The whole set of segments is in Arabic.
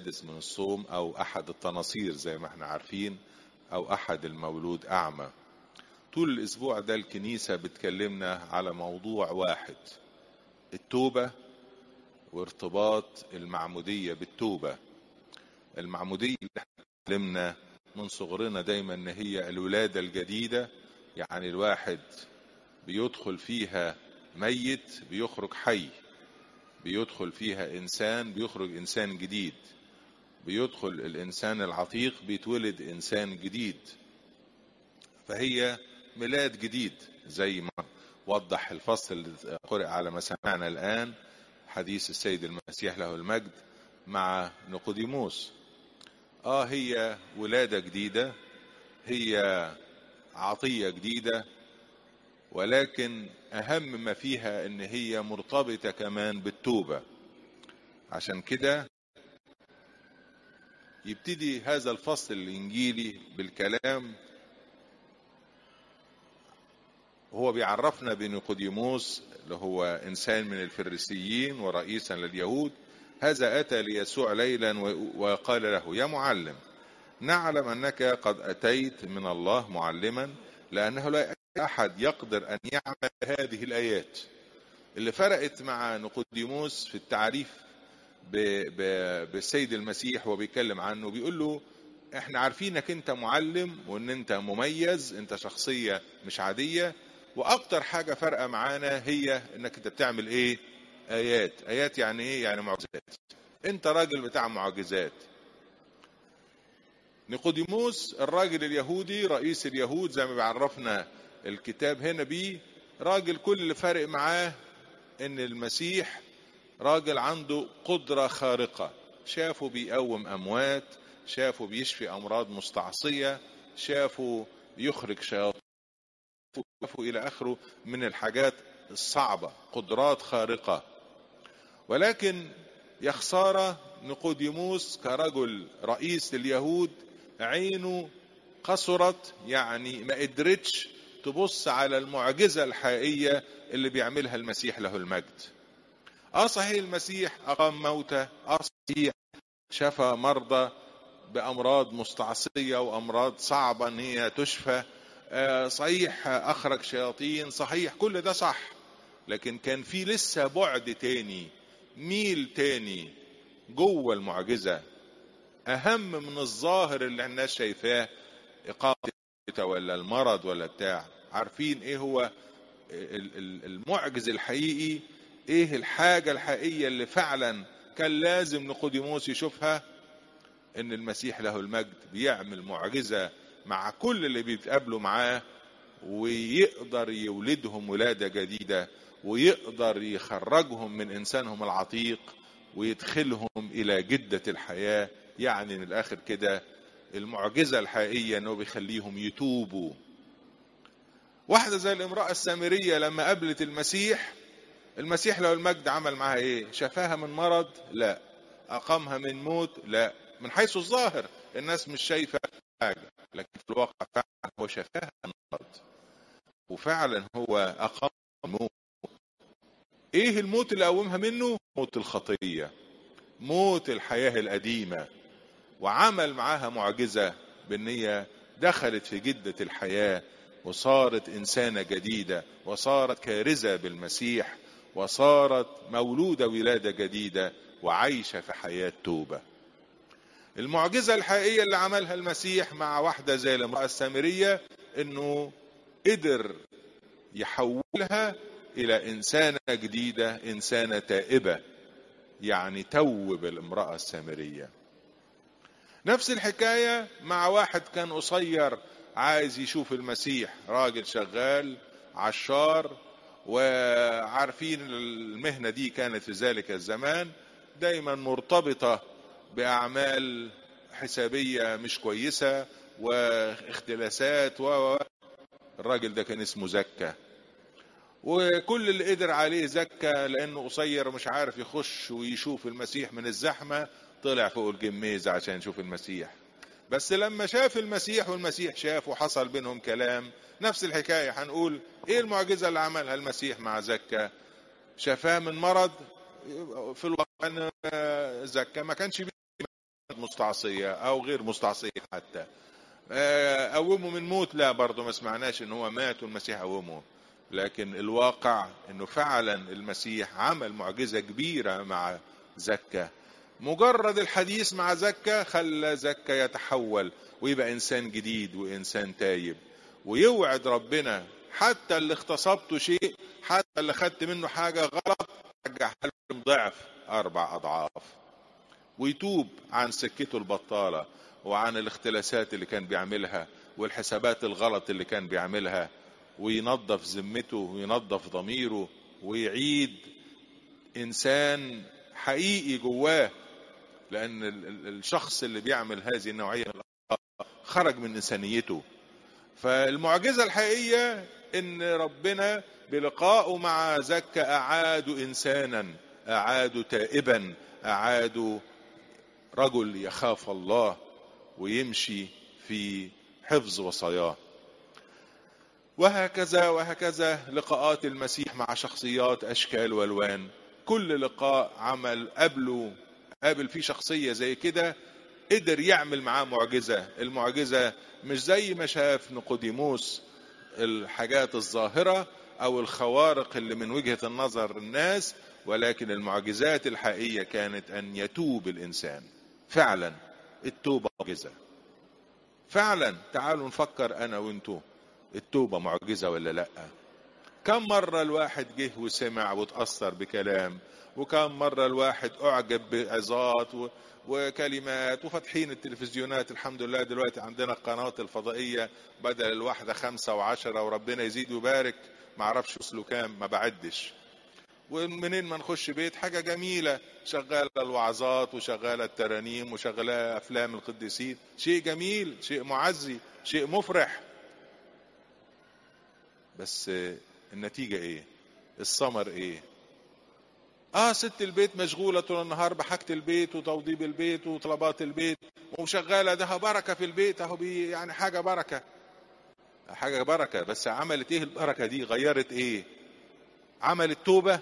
السادس من الصوم، أو أحد التناصير زي ما احنا عارفين، أو أحد المولود أعمى. طول الأسبوع ده الكنيسة بتكلمنا على موضوع واحد: التوبة وارتباط المعمودية بالتوبة. المعمودية اللي احنا اتعلمنا من صغرنا دايما ان هي الولادة الجديدة، يعني الواحد بيدخل فيها ميت بيخرج حي، بيدخل فيها انسان بيخرج انسان جديد، بيدخل الانسان العتيق بيتولد انسان جديد. فهي ميلاد جديد زي ما وضح الفصل اللي قرأ على مسامعنا الآن، حديث السيد المسيح له المجد مع نيقوديموس. هي ولادة جديدة، هي عطية جديدة، ولكن أهم ما فيها إن هي مرتبطة كمان بالتوبة. عشان كده يبتدي هذا الفصل الإنجيلي بالكلام، وهو بيعرفنا بنيقوديموس اللي هو إنسان من الفريسيين ورئيسا لليهود. هذا أتى ليسوع ليلا وقال له: يا معلم، نعلم أنك قد أتيت من الله معلما، لأنه لا أحد يقدر أن يعمل هذه الآيات. اللي فرقت مع نيقوديموس في التعريف بالسيد المسيح وبيتكلم عنه، بيقول له: احنا عارفينك انت معلم وان انت مميز، انت شخصية مش عادية، واكتر حاجة فرقة معانا هي انك انت بتعمل ايه؟ آيات. آيات يعني ايه؟ يعني معجزات. انت راجل بتاع معجزات. نيقوديموس الراجل اليهودي رئيس اليهود زي ما بيعرفنا الكتاب هنا بيه، راجل كل اللي فارق معاه ان المسيح راجل عنده قدرة خارقة. شافه بيقوم اموات، شافه بيشفي امراض مستعصية، شافه يخرج شياطين، شافه الى اخره من الحاجات الصعبة، قدرات خارقة. ولكن يا خسارة نيقوديموس كرجل رئيس اليهود عينه قصرت، يعني ما قدرتش تبص على المعجزة الحقيقية اللي بيعملها المسيح له المجد. صحيح المسيح أقام موتى، صحيح شفى مرضى بأمراض مستعصية وأمراض صعبة أن هي تشفى، صحيح أخرج شياطين، صحيح كل ده صح. لكن كان في لسه بعد تاني، ميل تاني جوه المعجزة أهم من الظاهر اللي الناس شايفاه، إقامة ولا المرض ولا بتاع. عارفين إيه هو المعجز الحقيقي؟ إيه الحاجة الحقيقية اللي فعلا كان لازم نيقوديموس يشوفها؟ إن المسيح له المجد بيعمل معجزة مع كل اللي بيتقابلوا معاه، ويقدر يولدهم ولادة جديدة، ويقدر يخرجهم من إنسانهم العتيق ويدخلهم إلى جدة الحياة. يعني من الآخر كده المعجزة الحقيقية أنه بيخليهم يتوبوا. واحدة زي الامرأة السامرية لما قابلت المسيح له المجد عمل معها إيه؟ شفاها من مرض؟ لا. أقامها من موت؟ لا. من حيث الظاهر الناس مش شايفة حاجة، لكن في الواقع فعلا هو شفاها من مرض، وفعلا هو أقام الموت. ايه الموت اللي قومها منه؟ موت الخطية، موت الحياة القديمة. وعمل معاها معجزة بان هي دخلت في جدة الحياة، وصارت انسانة جديدة، وصارت كارزة بالمسيح، وصارت مولودة ولادة جديدة، وعايشة في حياة توبة. المعجزة الحقيقية اللي عملها المسيح مع واحدة زي الامرأة السامرية انه قدر يحولها الى انسانة جديدة، انسانة تائبة، يعني توب الامرأة السامرية. نفس الحكاية مع واحد كان قصير عايز يشوف المسيح، راجل شغال عشار، وعارفين المهنة دي كانت في ذلك الزمان دايما مرتبطة بأعمال حسابية مش كويسة واختلاسات. الراجل ده كان اسمه زكا، وكل اللي قدر عليه زكا لانه قصير ومش عارف يخش ويشوف المسيح من الزحمة، طلع فوق الجميز عشان يشوف المسيح. بس لما شاف المسيح والمسيح شاف وحصل بينهم كلام. نفس الحكاية هنقول ايه المعجزة اللي عملها المسيح مع زكا؟ شفاه من مرض. في الواقع زكا ما كانش مستعصية او غير مستعصية حتى. قومه من موت، لا برضه ما سمعناش ان هو مات والمسيح قومه. لكن الواقع انه فعلا المسيح عمل معجزة كبيرة مع زكا. مجرد الحديث مع زكا خلى زكا يتحول ويبقى انسان جديد وانسان تايب، ويوعد ربنا حتى اللي اغتصبته شيء، حتى اللي خدت منه حاجة غلط رجعها له ضعف 4 أضعاف، ويتوب عن سكته البطالة وعن الاختلاسات اللي كان بيعملها والحسابات الغلط اللي كان بيعملها، وينظف ذمته وينظف ضميره ويعيد إنسان حقيقي جواه. لأن الشخص اللي بيعمل هذه النوعية من الأخطاء خرج من إنسانيته. فالمعجزة الحقيقية إن ربنا بلقائه مع زكا أعاده إنسانا، أعاده تائبا، أعاده رجل يخاف الله ويمشي في حفظ وصاياه. وهكذا وهكذا لقاءات المسيح مع شخصيات أشكال والوان. كل لقاء عمل قابل فيه شخصية زي كده قدر يعمل معاه معجزة. المعجزة مش زي ما شاف نيقوديموس الحاجات الظاهرة او الخوارق اللي من وجهة النظر الناس، ولكن المعجزات الحقيقية كانت ان يتوب الانسان. فعلا التوبة معجزة فعلا. تعالوا نفكر انا وانتو، التوبة معجزة ولا لا؟ كم مرة الواحد جه وسمع وتأثر بكلام، وكم مرة الواحد اعجب بعظات وكلمات، وفتحين التلفزيونات الحمد لله دلوقتي عندنا القنوات الفضائية بدل الواحدة 5 و10، وربنا يزيد ويبارك، معرفش وصلوا كام ما بعدش. ومنين ما نخش بيت حاجة جميلة، شغالة الوعظات وشغالة الترانيم وشغالة أفلام القديسين، شيء جميل، شيء معزي، شيء مفرح. بس النتيجة ايه؟ الثمر ايه؟ ست البيت مشغولة طول النهار بحاجة البيت وتوضيب البيت وطلبات البيت وشغالة، ده بركة في البيت اهو، يعني حاجة بركة، حاجة بركة. بس عملت ايه البركة دي؟ غيرت ايه؟ عملت توبة؟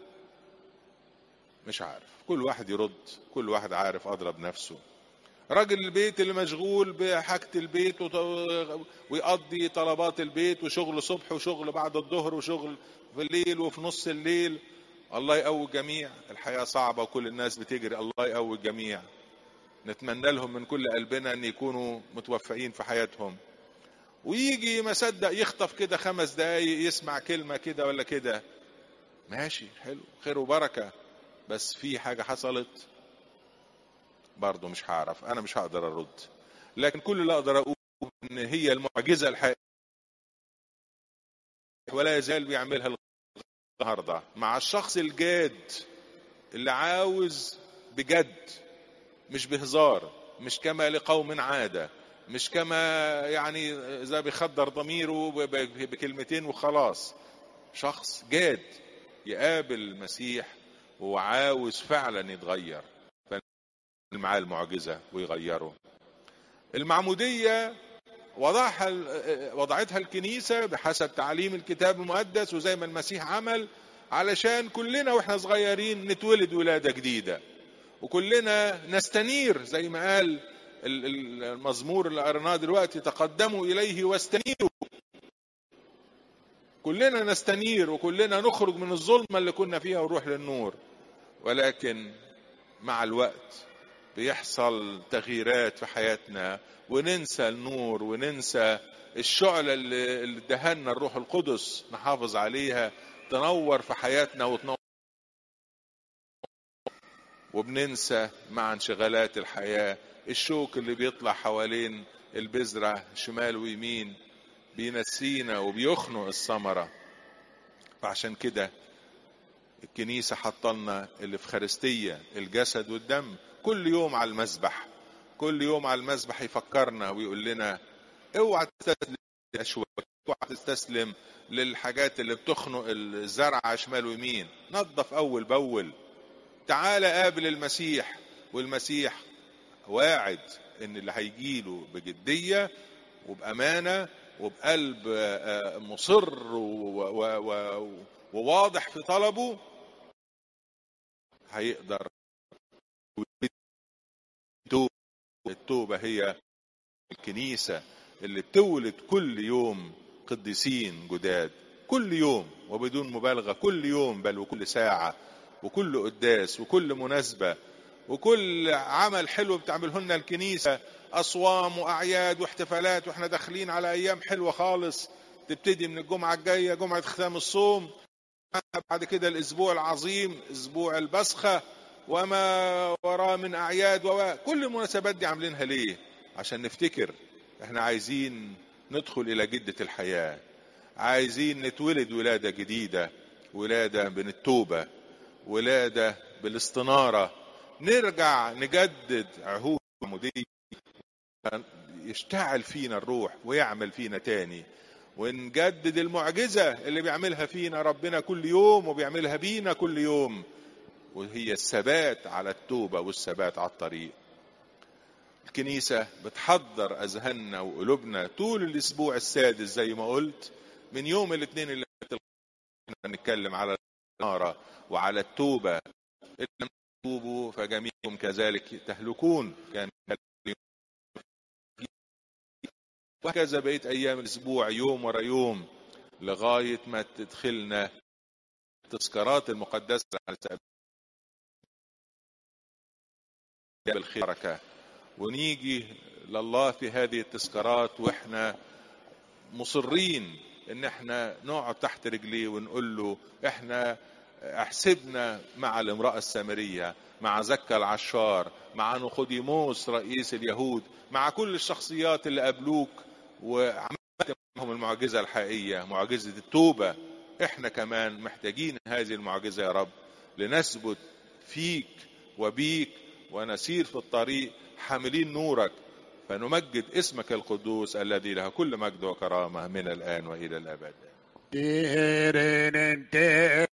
مش عارف، كل واحد يرد، كل واحد عارف اضرب نفسه. راجل البيت اللي مشغول بحاجة البيت ويقضي طلبات البيت وشغل صبح وشغل بعد الظهر وشغل في الليل وفي نص الليل، الله يقوي الجميع. الحياة صعبة وكل الناس بتجري، الله يقوي الجميع. نتمنى لهم من كل قلبنا ان يكونوا متوفقين في حياتهم. ويجي ما صدق يخطف كده 5 دقايق يسمع كلمة كده ولا كده، ماشي حلو خير وبركة. بس في حاجة حصلت برضه مش هعرف، انا مش هقدر ارد. لكن كل اللي اقدر اقول ان هي المعجزة الحقيقية ولا يزال بيعملها النهارده مع الشخص الجاد اللي عاوز بجد، مش بهزار، مش كما لقوم عادة، مش كما يعني زي بيخدر ضميره بكلمتين وخلاص. شخص جاد يقابل المسيح وعاوز فعلا يتغير، معاه المعجزة ويغيره. المعمودية وضعتها الكنيسة بحسب تعليم الكتاب المقدس وزي ما المسيح عمل، علشان كلنا واحنا صغيرين نتولد ولادة جديدة، وكلنا نستنير زي ما قال المزمور اللي قرناه دلوقتي، تقدموا إليه واستنيروا. كلنا نستنير وكلنا نخرج من الظلمة اللي كنا فيها ونروح للنور. ولكن مع الوقت بيحصل تغييرات في حياتنا وننسى النور وننسى الشعلة اللي ادهلنا الروح القدس نحافظ عليها تنور في حياتنا وتنور، وبننسى مع انشغالات الحياة الشوك اللي بيطلع حوالين البذرة شمال ويمين بينسينا وبيخنق الثمرة. فعشان كده الكنيسة حطلنا الإفخارستية، الجسد والدم، كل يوم على المذبح، كل يوم على المذبح يفكرنا ويقول لنا اوعى تستسلم للأشواك، اوعى تستسلم للحاجات اللي بتخنق الزرع شمال ويمين. نظف أول بأول، تعال قابل المسيح، والمسيح واعد ان اللي هيجيله بجدية وبأمانة وبقلب مصر وواضح في طلبه هيقدر التوبة هي الكنيسة اللي بتولد كل يوم قديسين جداد، كل يوم وبدون مبالغة، كل يوم بل وكل ساعة وكل قداس وكل مناسبة وكل عمل حلو بتعمله لنا الكنيسة، أصوام وأعياد واحتفالات، وإحنا داخلين على أيام حلوة خالص تبتدي من الجمعة الجاية جمعة ختام الصوم، بعد كده الأسبوع العظيم أسبوع البسخة وما وراه من أعياد كل المناسبات دي عاملينها ليه؟ عشان نفتكر احنا عايزين ندخل إلى جدة الحياة، عايزين نتولد ولادة جديدة، ولادة من التوبة، ولادة بالاستنارة، نرجع نجدد عهود عمودية، يشتعل فينا الروح ويعمل فينا تاني، ونجدد المعجزة اللي بيعملها فينا ربنا كل يوم وبيعملها بينا كل يوم، وهي الثبات على التوبة والثبات على الطريق. الكنيسة بتحضر أذهاننا وقلوبنا طول الأسبوع السادس زي ما قلت، من يوم الاثنين اللي نتكلم على النار وعلى التوبة، إن لم تتوبوا فجميعكم كذلك تهلكون، كان وهكذا بقيت أيام الأسبوع يوم ورا يوم لغاية ما تدخلنا التذكارات المقدسة على سبيل الخير، ونيجي لله في هذه التذكارات واحنا مصرين ان احنا نقعد تحت رجليه ونقول له احنا احسبنا مع الامرأة السامرية، مع زكا العشار، مع نيقوديموس رئيس اليهود، مع كل الشخصيات اللي قابلوك وعملت معهم المعجزة الحقيقية، معجزة التوبة. احنا كمان محتاجين هذه المعجزة يا رب لنثبت فيك وبيك ونسير في الطريق حاملين نورك، فنمجد اسمك القدوس الذي له كل مجد وكرامة من الآن وإلى الأبد.